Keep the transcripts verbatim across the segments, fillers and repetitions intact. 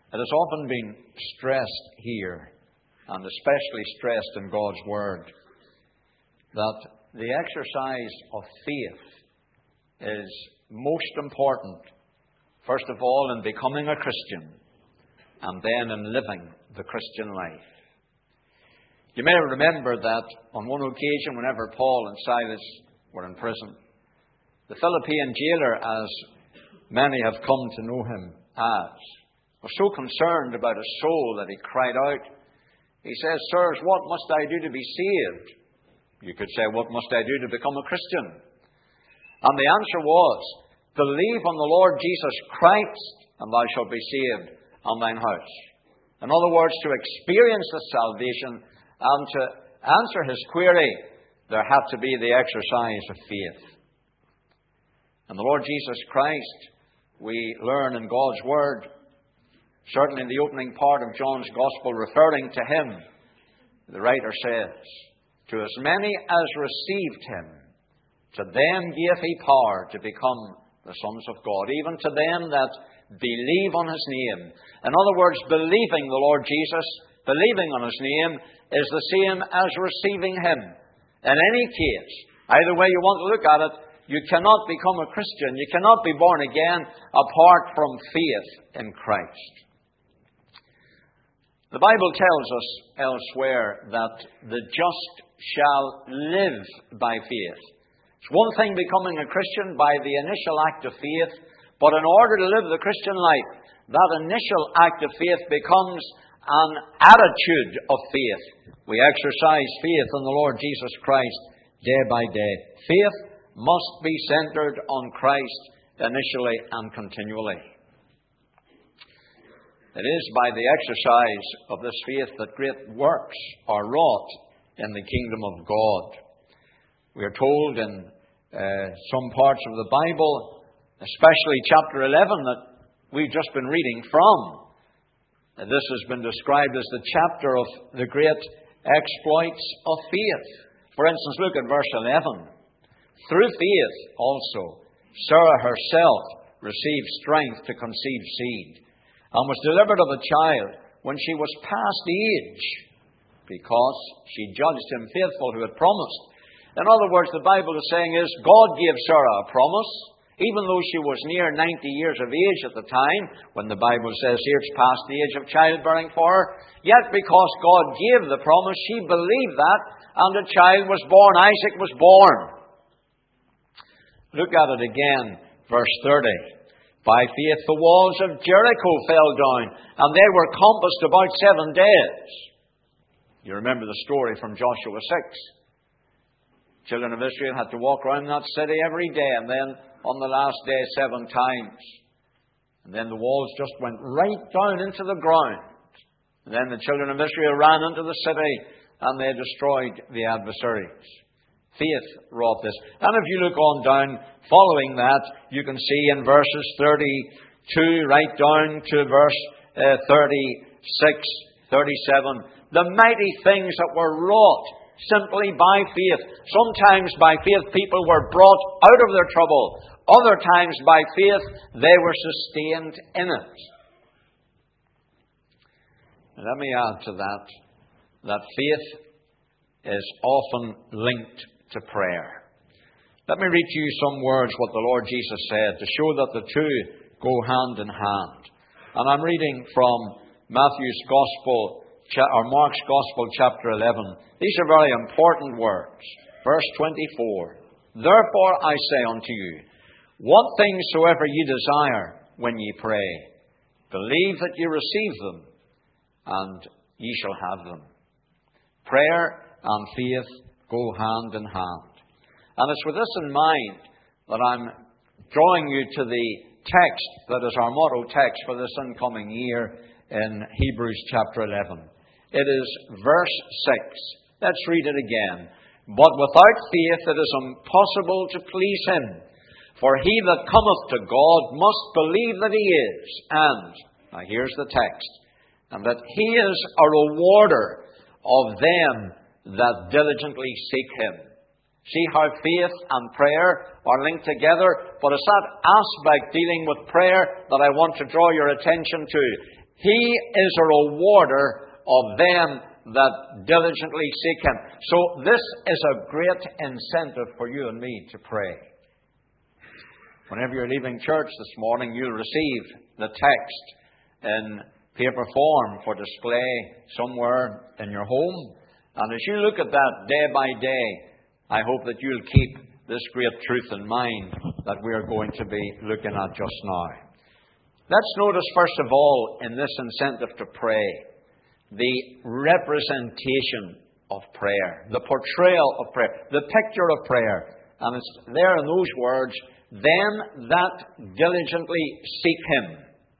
It has often been stressed here, and especially stressed in God's Word, that the exercise of faith is most important, first of all, in becoming a Christian, and then in living the Christian life. You may remember that on one occasion, whenever Paul and Silas were in prison, the Philippian jailer, as many have come to know him as, was so concerned about his soul that he cried out. He says, "Sirs, what must I do to be saved?" You could say, "What must I do to become a Christian?" And the answer was, "Believe on the Lord Jesus Christ, and thou shalt be saved, and thine house." In other words, to experience the salvation and to answer his query, there had to be the exercise of faith. And the Lord Jesus Christ, we learn in God's Word, certainly in the opening part of John's Gospel, referring to him, the writer says, "To as many as received him, to them gave he power to become the sons of God, even to them that believe on his name." In other words, believing the Lord Jesus, believing on his name, is the same as receiving him. In any case, either way you want to look at it, you cannot become a Christian, you cannot be born again apart from faith in Christ. The Bible tells us elsewhere that the just shall live by faith. It's one thing becoming a Christian by the initial act of faith, but in order to live the Christian life, that initial act of faith becomes an attitude of faith. We exercise faith in the Lord Jesus Christ day by day. Faith must be centered on Christ initially and continually. It is by the exercise of this faith that great works are wrought in the kingdom of God. We are told in uh, some parts of the Bible, especially chapter eleven that we've just been reading from, and this has been described as the chapter of the great exploits of faith. For instance, look at verse eleven. "Through faith also Sarah herself received strength to conceive seed, and was delivered of a child when she was past age, because she judged him faithful who had promised." In other words, the Bible is saying is, God gave Sarah a promise, even though she was near ninety years of age at the time, when the Bible says here it's past the age of childbearing for her. Yet because God gave the promise, she believed that, and a child was born. Isaac was born. Look at it again, verse thirty. "By faith the walls of Jericho fell down, and they were compassed about seven days." You remember the story from Joshua six. Children of Israel had to walk around that city every day, and then on the last day seven times. And then the walls just went right down into the ground. And then the children of Israel ran into the city, and they destroyed the adversaries. Faith wrought this. And if you look on down, following that, you can see in verses thirty-two right down to verse uh, thirty-six, thirty-seven, the mighty things that were wrought simply by faith. Sometimes by faith people were brought out of their trouble. Other times by faith they were sustained in it. And let me add to that, that faith is often linked to prayer. Let me read to you some words what the Lord Jesus said to show that the two go hand in hand. And I'm reading from Matthew's Gospel, or Mark's Gospel, chapter eleven. These are very important words. Verse twenty-four. "Therefore I say unto you, what things soever ye desire when ye pray, believe that ye receive them, and ye shall have them." Prayer and faith go hand in hand. And it's with this in mind that I'm drawing you to the text that is our motto text for this incoming year in Hebrews chapter eleven. It is verse six. Let's read it again. "But without faith it is impossible to please him. For he that cometh to God must believe that he is." And, now here's the text. "And that he is a rewarder of them that diligently seek him." See how faith and prayer are linked together? But it's that aspect dealing with prayer that I want to draw your attention to. He is a rewarder of them that diligently seek Him. So this is a great incentive for you and me to pray. Whenever you're leaving church this morning, you'll receive the text in paper form for display somewhere in your home. And as you look at that day by day, I hope that you'll keep this great truth in mind that we are going to be looking at just now. Let's notice, first of all, in this incentive to pray, the representation of prayer, the portrayal of prayer, the picture of prayer. And it's there in those words, them that diligently seek Him.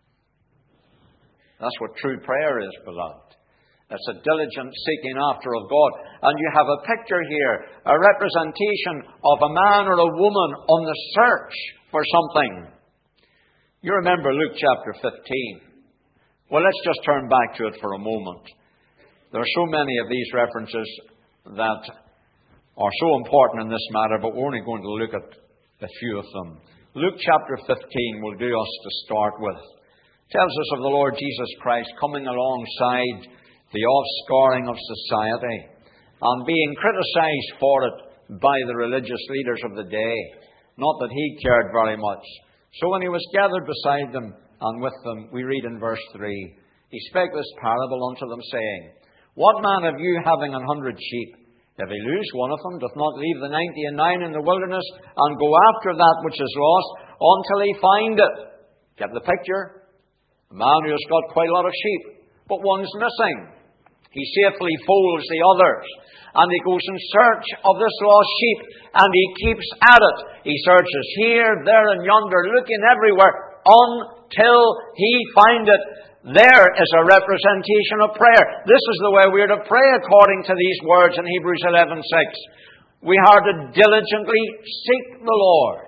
That's what true prayer is, beloved. It's a diligent seeking after of God. And you have a picture here, a representation of a man or a woman on the search for something. You remember Luke chapter fifteen. Well, let's just turn back to it for a moment. There are so many of these references that are so important in this matter, but we're only going to look at a few of them. Luke chapter fifteen will do us to start with. It tells us of the Lord Jesus Christ coming alongside the offscouring of society and being criticized for it by the religious leaders of the day. Not that He cared very much. So when He was gathered beside them and with them, we read in verse three, He spake this parable unto them, saying, What man of you, having an hundred sheep, if he lose one of them, doth not leave the ninety and nine in the wilderness, and go after that which is lost, until he find it? Get the picture? A man who has got quite a lot of sheep, but one's missing. He safely folds the others, and he goes in search of this lost sheep, and he keeps at it. He searches here, there, and yonder, looking everywhere, until he find it. There is a representation of prayer. This is the way we are to pray according to these words in Hebrews eleven six. We are to diligently seek the Lord.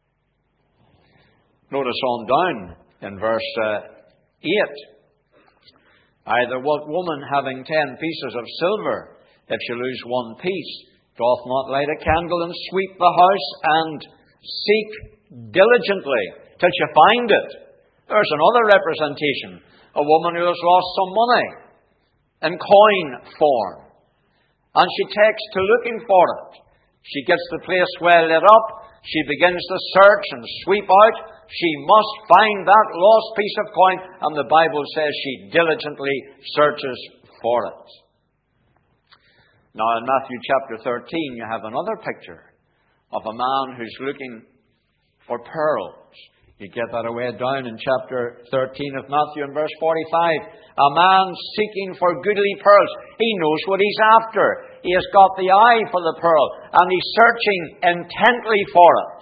Notice on down in verse uh, eight. Either what woman having ten pieces of silver, if she lose one piece, doth not light a candle and sweep the house and seek diligently till she find it? There's another representation. A woman who has lost some money in coin form. And she takes to looking for it. She gets the place well lit up. She begins to search and sweep out. She must find that lost piece of coin. And the Bible says she diligently searches for it. Now in Matthew chapter thirteen, you have another picture of a man who's looking for pearls. You get that away down in chapter thirteen of Matthew and verse forty-five. A man seeking for goodly pearls. He knows what he's after. He has got the eye for the pearl, and he's searching intently for it.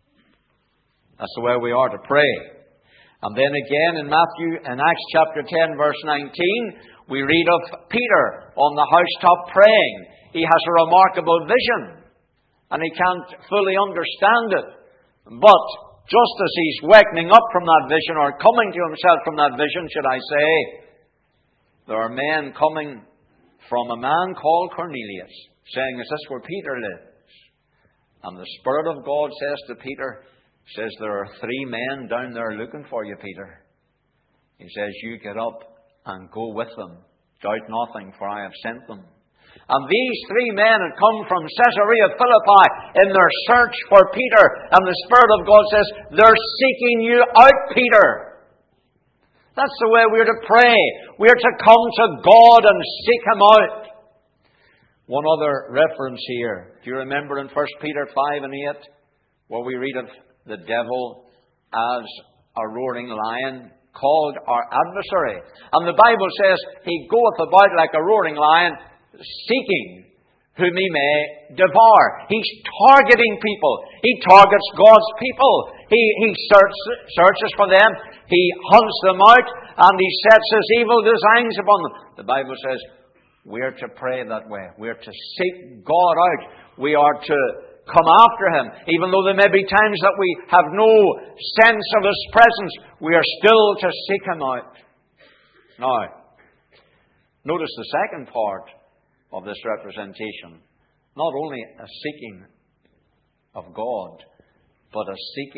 That's the way we are to pray. And then again in Matthew, in Acts chapter ten, verse nineteen, we read of Peter on the housetop praying. He has a remarkable vision, and he can't fully understand it. But just as he's wakening up from that vision, or coming to himself from that vision, should I say, there are men coming from a man called Cornelius, saying, Is this where Peter lives? And the Spirit of God says to Peter, says, There are three men down there looking for you, Peter. He says, You get up and go with them. Doubt nothing, for I have sent them. And these three men had come from Caesarea Philippi in their search for Peter. And the Spirit of God says, They're seeking you out, Peter. That's the way we're to pray. We're to come to God and seek Him out. One other reference here. Do you remember in First Peter five and eight, where we read of the devil as a roaring lion, called our adversary? And the Bible says, He goeth about like a roaring lion, seeking whom He may devour. He's targeting people. He targets God's people. He, he search, searches for them. He hunts them out, and He sets His evil designs upon them. The Bible says we're to pray that way. We're to seek God out. We are to come after Him. Even though there may be times that we have no sense of His presence, we are still to seek Him out. Now, notice the second part of this representation. Not only a seeking of God, but a seeking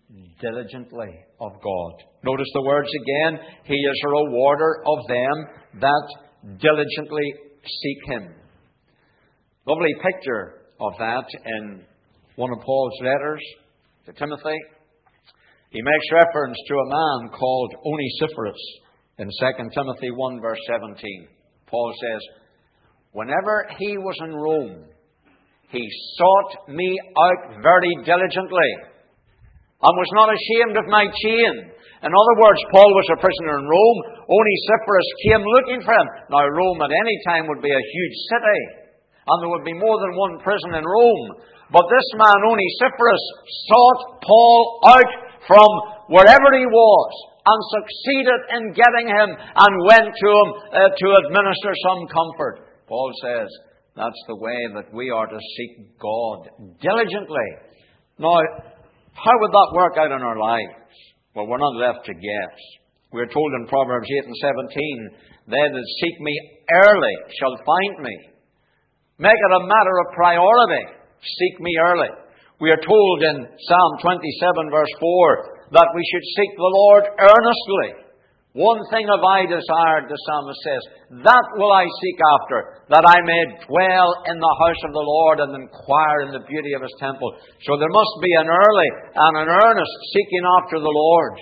diligently of God. Notice the words again. He is a rewarder of them that diligently seek Him. Lovely picture of that in one of Paul's letters to Timothy. He makes reference to a man called Onesiphorus in Second Timothy one verse seventeen. Paul says, whenever he was in Rome, he sought me out very diligently and was not ashamed of my chain. In other words, Paul was a prisoner in Rome. Onesiphorus came looking for him. Now, Rome at any time would be a huge city, and there would be more than one prison in Rome. But this man, Onesiphorus, sought Paul out from wherever he was and succeeded in getting him and went to him uh, to administer some comfort. Paul says that's the way that we are to seek God diligently. Now, how would that work out in our lives? Well, we're not left to guess. We're told in Proverbs eight and seventeen, they that seek me early shall find me. Make it a matter of priority. Seek me early. We are told in Psalm twenty-seven verse four that we should seek the Lord earnestly. One thing have I desired, the psalmist says, that will I seek after, that I may dwell in the house of the Lord and inquire in the beauty of His temple. So there must be an early and an earnest seeking after the Lord.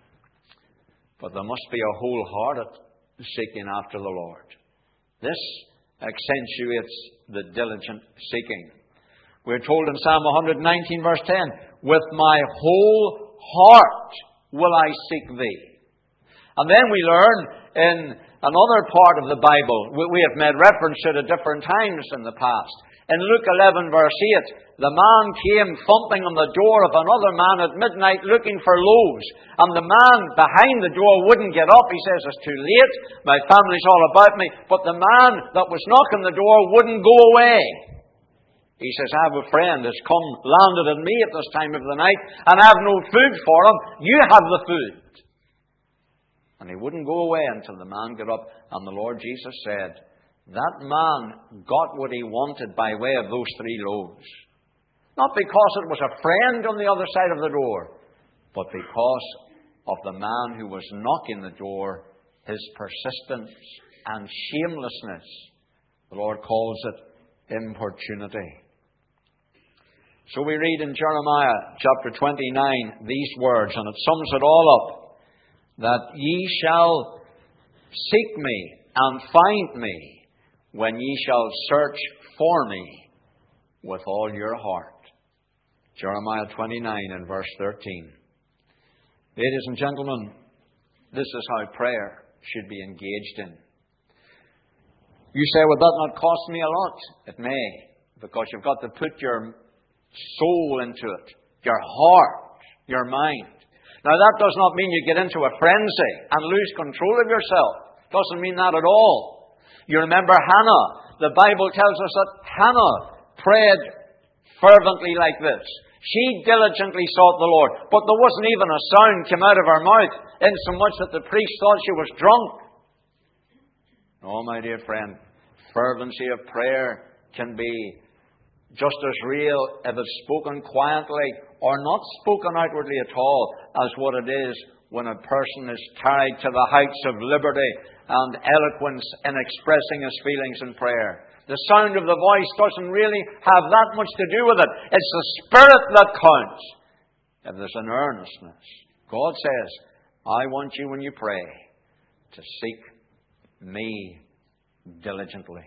But there must be a wholehearted seeking after the Lord. This accentuates the diligent seeking. We're told in Psalm one nineteen verse ten, with my whole heart will I seek Thee. And then we learn in another part of the Bible, we have made reference to it at different times in the past. In Luke eleven verse eight, the man came thumping on the door of another man at midnight looking for loaves. And the man behind the door wouldn't get up. He says, it's too late, my family's all about me. But the man that was knocking the door wouldn't go away. He says, I have a friend that's come, landed on me at this time of the night, and I have no food for him. You have the food. And he wouldn't go away until the man got up. And the Lord Jesus said, that man got what he wanted by way of those three loaves. Not because it was a friend on the other side of the door, but because of the man who was knocking the door, his persistence and shamelessness. The Lord calls it importunity. So we read in Jeremiah chapter twenty-nine these words, and it sums it all up. That ye shall seek me and find me when ye shall search for me with all your heart. Jeremiah twenty-nine and verse thirteen. Ladies and gentlemen, this is how prayer should be engaged in. You say, would that not cost me a lot? It may, because you've got to put your soul into it, your heart, your mind. Now, that does not mean you get into a frenzy and lose control of yourself. It doesn't mean that at all. You remember Hannah. The Bible tells us that Hannah prayed fervently like this. She diligently sought the Lord, but there wasn't even a sound came out of her mouth, insomuch that the priest thought she was drunk. Oh, my dear friend, fervency of prayer can be just as real if it's spoken quietly or not spoken outwardly at all as what it is when a person is carried to the heights of liberty and eloquence in expressing his feelings in prayer. The sound of the voice doesn't really have that much to do with it. It's the spirit that counts. If there's an earnestness. God says, I want you when you pray to seek me diligently.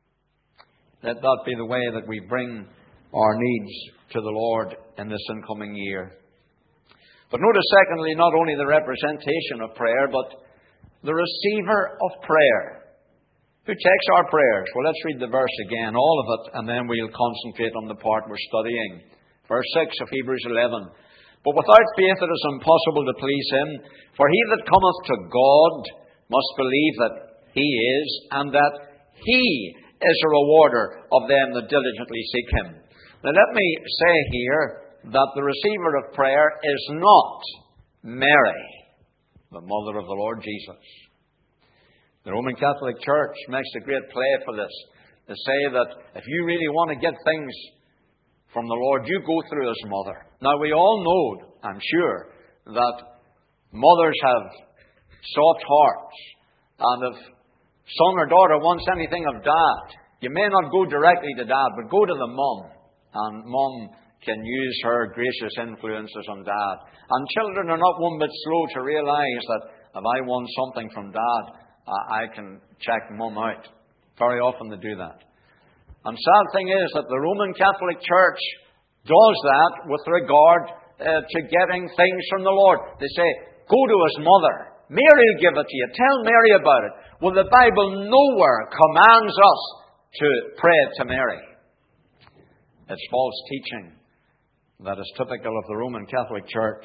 Let that be the way that we bring our needs to the Lord in this incoming year. But notice, secondly, not only the representation of prayer, but the receiver of prayer. Who takes our prayers? Well, let's read the verse again, all of it, and then we'll concentrate on the part we're studying. Verse six of Hebrews eleven. But without faith it is impossible to please Him, for he that cometh to God must believe that He is, and that He is a rewarder of them that diligently seek Him. Now let me say here that the receiver of prayer is not Mary, the mother of the Lord Jesus. The Roman Catholic Church makes a great play for this. They say that if you really want to get things from the Lord, you go through His mother. Now we all know I'm sure, that mothers have soft hearts, and if son or daughter wants anything of dad, you may not go directly to dad, but go to the mum, and mum can use her gracious influences on dad. And children are not one bit slow to realize that if I want something from dad, I can check mum out. Very often they do that. And sad thing is that the Roman Catholic Church does that with regard uh, to getting things from the Lord. They say, go to his mother. Mary will give it to you. Tell Mary about it. Well, the Bible nowhere commands us to pray to Mary. It's false teaching that is typical of the Roman Catholic Church.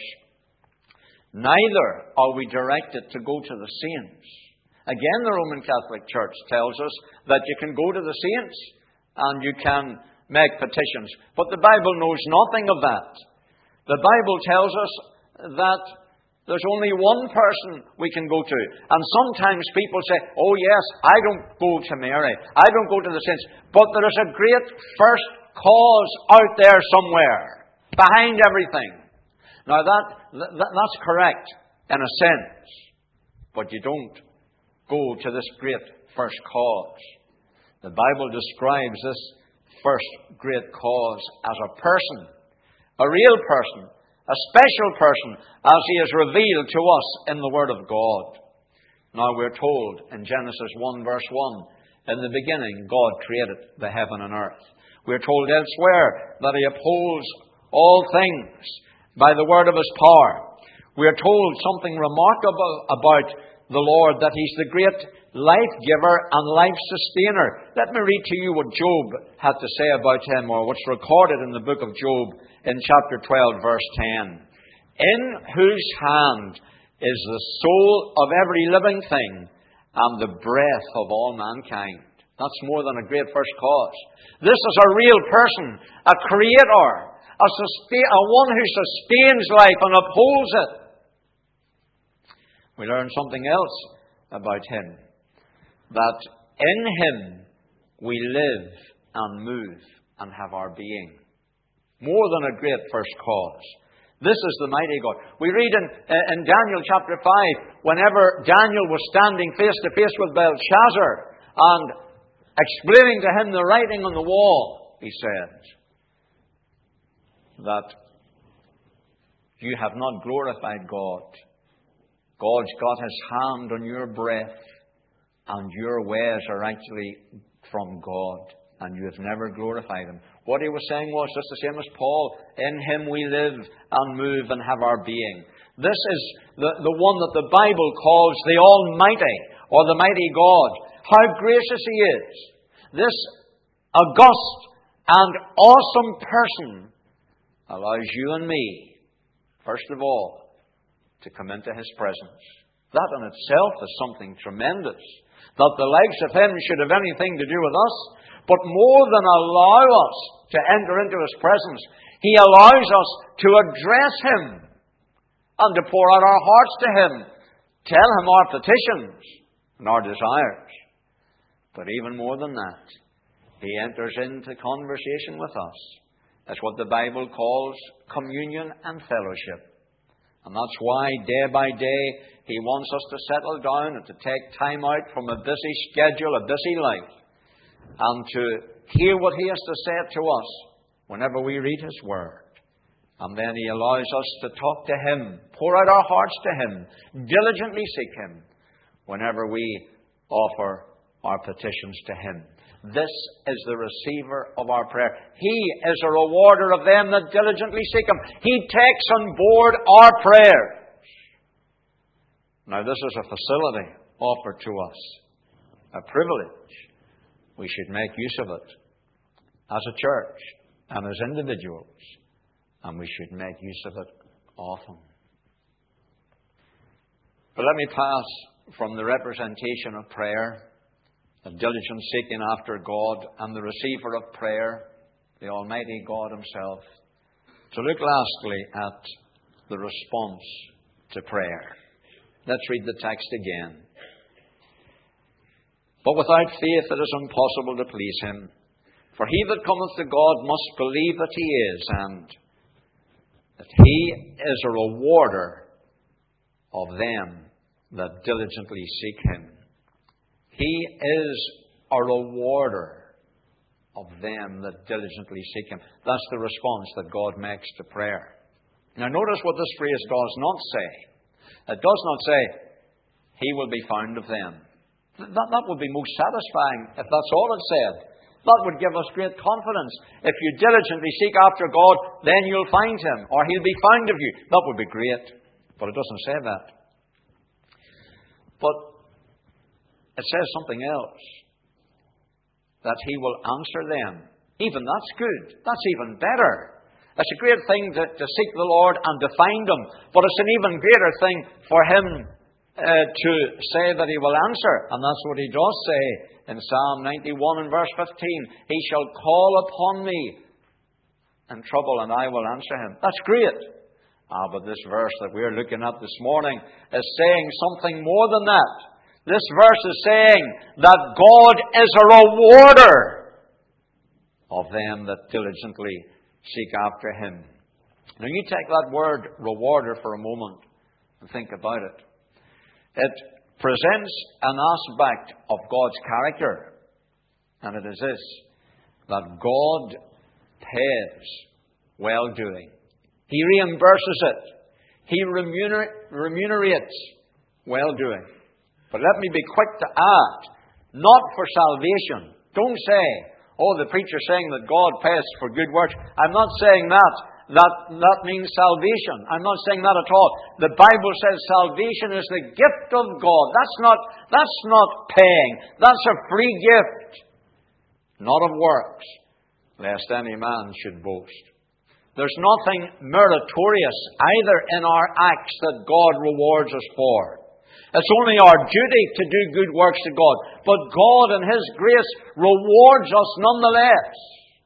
Neither are we directed to go to the saints. Again, the Roman Catholic Church tells us that you can go to the saints and you can make petitions. But the Bible knows nothing of that. The Bible tells us that there's only one person we can go to. And sometimes people say, oh yes, I don't go to Mary. I don't go to the saints. But there is a great first cause out there somewhere, behind everything. Now that, that that's correct in a sense. But you don't go to this great first cause. The Bible describes this first great cause as a person, a real person, a special person, as he is revealed to us in the Word of God. Now we're told in Genesis one verse one, in the beginning God created the heaven and earth. We're told elsewhere that he upholds all things by the word of his power. We're told something remarkable about the Lord, that he's the great life-giver and life-sustainer. Let me read to you what Job had to say about him, or what's recorded in the book of Job in chapter twelve, verse ten. In whose hand is the soul of every living thing and the breath of all mankind. That's more than a great first cause. This is a real person, a creator, a, sustain, a one who sustains life and upholds it. We learn something else about him. That in him we live and move and have our being. More than a great first cause. This is the mighty God. We read in, in Daniel chapter five, whenever Daniel was standing face to face with Belshazzar and explaining to him the writing on the wall, he said that you have not glorified God. God's got his hand on your breath, and your ways are actually from God, and you have never glorified him. What he was saying was just the same as Paul. In him we live and move and have our being. This is the, the one that the Bible calls the Almighty, or the mighty God. How gracious he is. This august and awesome person allows you and me, first of all, to come into his presence. That in itself is something tremendous. That the likes of him should have anything to do with us. But more than allow us to enter into his presence, he allows us to address him and to pour out our hearts to him. Tell him our petitions and our desires. But even more than that, he enters into conversation with us. That's what the Bible calls communion and fellowship. And that's why day by day he wants us to settle down and to take time out from a busy schedule, a busy life, and to hear what he has to say to us whenever we read his word. And then he allows us to talk to him, pour out our hearts to him, diligently seek him whenever we offer our petitions to him. This is the receiver of our prayer. He is a rewarder of them that diligently seek him. He takes on board our prayers. Now this is a facility offered to us, a privilege. We should make use of it as a church and as individuals, and we should make use of it often. But let me pass from the representation of prayer, the diligent seeking after God, and the receiver of prayer, the Almighty God himself, to look lastly at the response to prayer. Let's read the text again. But without faith it is impossible to please him. For he that cometh to God must believe that he is, and that He is a rewarder of them that diligently seek Him. He is a rewarder of them that diligently seek Him. That's the response that God makes to prayer. Now notice what this phrase does not say. It does not say, He will be found of them. That, that would be most satisfying if that's all it said. That would give us great confidence. If you diligently seek after God, then you'll find Him, or He'll be found of you. That would be great. But it doesn't say that. But it says something else. That He will answer them. Even that's good. That's even better. It's a great thing to, to seek the Lord and to find Him. But it's an even greater thing for Him uh, to say that He will answer. And that's what He does say in Psalm ninety-one and verse fifteen. He shall call upon me in trouble and I will answer Him. That's great. Ah, but this verse that we're looking at this morning is saying something more than that. This verse is saying that God is a rewarder of them that diligently seek after Him. Now you take that word rewarder for a moment and think about it. It presents an aspect of God's character, and it is this, that God pays well-doing. He reimburses it. He remuner- remunerates well-doing. But let me be quick to add, not for salvation. Don't say, oh, the preacher's saying that God pays for good works. I'm not saying that. That, that means salvation. I'm not saying that at all. The Bible says salvation is the gift of God. That's not, that's not paying. That's a free gift. Not of works, lest any man should boast. There's nothing meritorious either in our acts that God rewards us for. It's only our duty to do good works to God. But God in His grace rewards us nonetheless.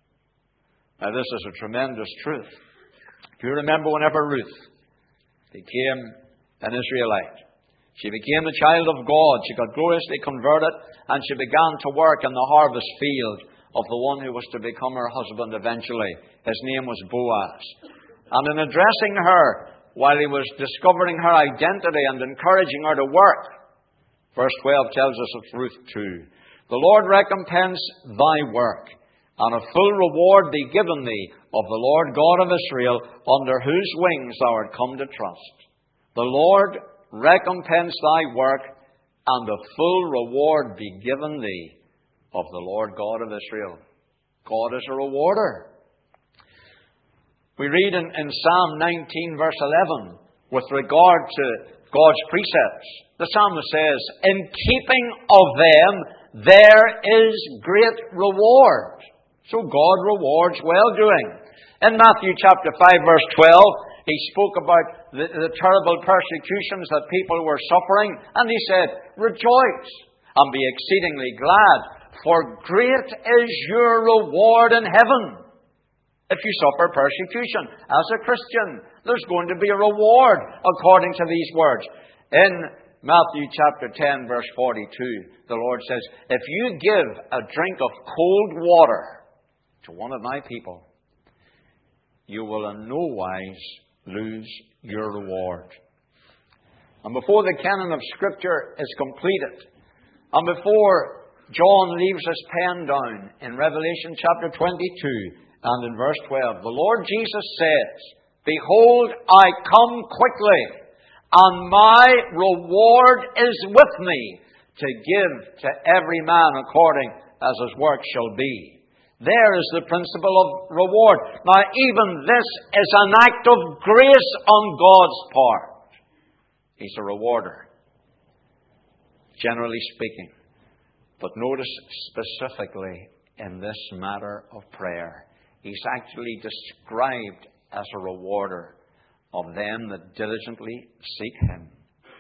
Now this is a tremendous truth. Do you remember whenever Ruth became an Israelite? She became the child of God. She got gloriously converted and she began to work in the harvest field of the one who was to become her husband eventually. His name was Boaz. And in addressing her, while he was discovering her identity and encouraging her to work, verse twelve tells us of Ruth two, the Lord recompense thy work, and a full reward be given thee of the Lord God of Israel, under whose wings thou art come to trust. The Lord recompense thy work, and a full reward be given thee of the Lord God of Israel. God is a rewarder. We read in, in Psalm nineteen, verse eleven, with regard to God's precepts, the psalmist says, in keeping of them there is great reward. So God rewards well-doing. In Matthew chapter five, verse twelve, He spoke about the, the terrible persecutions that people were suffering, and He said, rejoice and be exceedingly glad, for great is your reward in heaven. If you suffer persecution as a Christian, there's going to be a reward according to these words. In Matthew chapter ten, verse forty-two, the Lord says, if you give a drink of cold water to one of my people, you will in no wise lose your reward. And before the canon of Scripture is completed, and before John leaves his pen down in Revelation chapter twenty-two, and in verse twelve, the Lord Jesus says, behold, I come quickly, and my reward is with me, to give to every man according as his work shall be. There is the principle of reward. Now, even this is an act of grace on God's part. He's a rewarder, generally speaking. But notice specifically in this matter of prayer, He's actually described as a rewarder of them that diligently seek Him.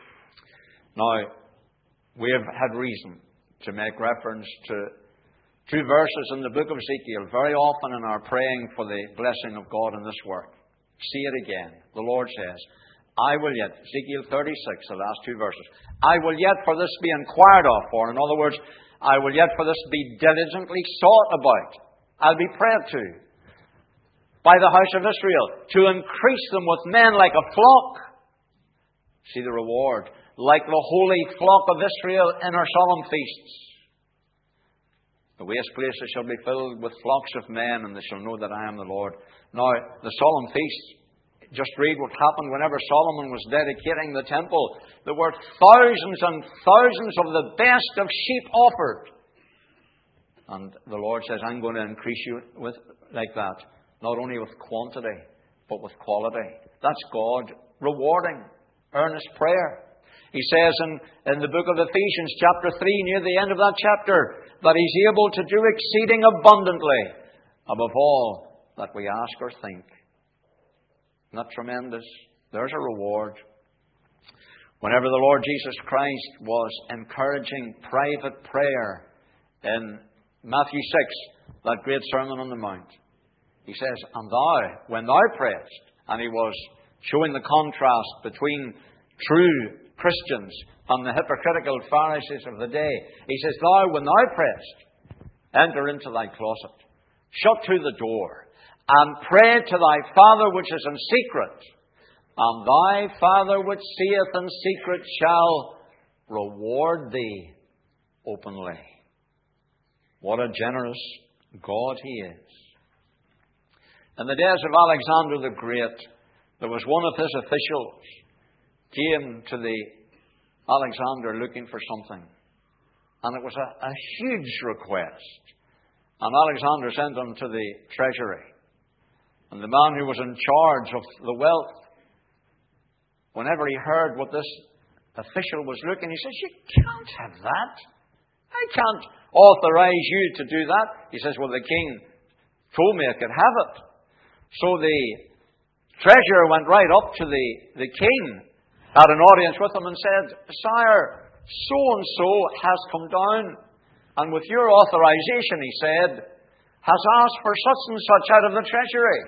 Now, we have had reason to make reference to two verses in the book of Ezekiel very often in our praying for the blessing of God in this work. See it again. The Lord says, I will yet, Ezekiel thirty-six, the last two verses, I will yet for this be inquired of for. In other words, I will yet for this be diligently sought about. I'll be prayed to. by the house of Israel, to increase them with men like a flock. See the reward. Like the holy flock of Israel in our solemn feasts. The waste places shall be filled with flocks of men, and they shall know that I am the Lord. Now, the solemn feasts, just read what happened whenever Solomon was dedicating the temple. There were thousands and thousands of the best of sheep offered. And the Lord says, I'm going to increase you with like that. Not only with quantity, but with quality. That's God rewarding earnest prayer. He says in, in the book of Ephesians, chapter three, near the end of that chapter, that He's able to do exceeding abundantly above all that we ask or think. Isn't that tremendous? There's a reward. Whenever the Lord Jesus Christ was encouraging private prayer in Matthew six, that great Sermon on the Mount, He says, and thou, when thou prayest, and He was showing the contrast between true Christians and the hypocritical Pharisees of the day. He says, thou, when thou prayest, enter into thy closet, shut to the door, and pray to thy Father which is in secret, and thy Father which seeth in secret shall reward thee openly. What a generous God He is. In the days of Alexander the Great, there was one of his officials came to the Alexander looking for something. And it was a, a huge request. And Alexander sent him to the treasury. And the man who was in charge of the wealth, whenever he heard what this official was looking, he says, you can't have that. I can't authorize you to do that. He says, well, the king told me I could have it. So the treasurer went right up to the, the king, had an audience with him and said, Sire, so-and-so has come down, and with your authorization, he said, has asked for such and such out of the treasury.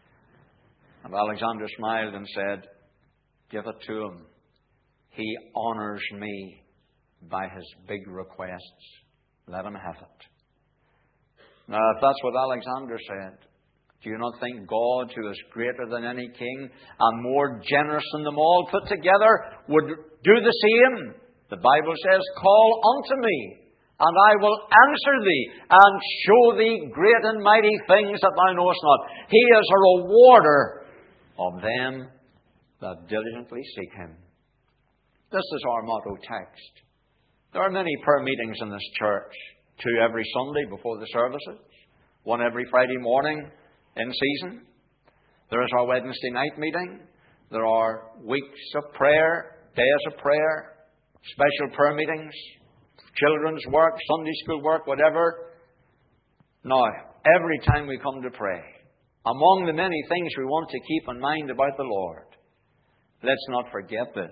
And Alexander smiled and said, give it to him. He honors me by his big requests. Let him have it. Now, if that's what Alexander said, do you not think God, who is greater than any king and more generous than them all put together, would do the same? The Bible says, call unto me, and I will answer thee, and show thee great and mighty things that thou knowest not. He is a rewarder of them that diligently seek Him. This is our motto text. There are many prayer meetings in this church. Two every Sunday before the services. One every Friday morning in season. There is our Wednesday night meeting. There are weeks of prayer, days of prayer, special prayer meetings, children's work, Sunday school work, whatever. Now, every time we come to pray, among the many things we want to keep in mind about the Lord, let's not forget this.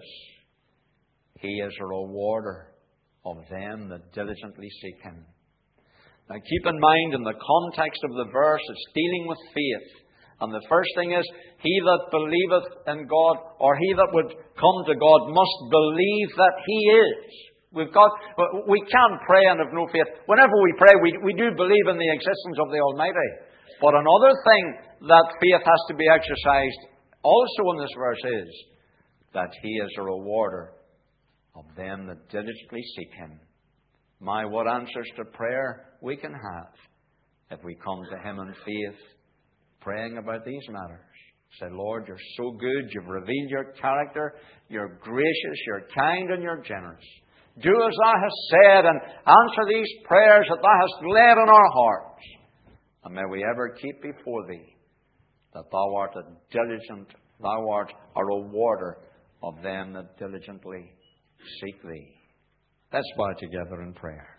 He is a rewarder of them that diligently seek Him. Now keep in mind, in the context of the verse, it's dealing with faith. And the first thing is, he that believeth in God, or he that would come to God, must believe that He is. We've got, we can't pray and have no faith. Whenever we pray, we, we do believe in the existence of the Almighty. But another thing that faith has to be exercised also in this verse is that He is a rewarder of them that diligently seek Him. My, what answers to prayer we can have if we come to Him in faith, praying about these matters. Say, Lord, You're so good. You've revealed Your character. You're gracious. You're kind and You're generous. Do as Thou hast said and answer these prayers that Thou hast laid in our hearts. And may we ever keep before Thee that Thou art a diligent, Thou art a rewarder of them that diligently seek Thee. Let's bow together in prayer.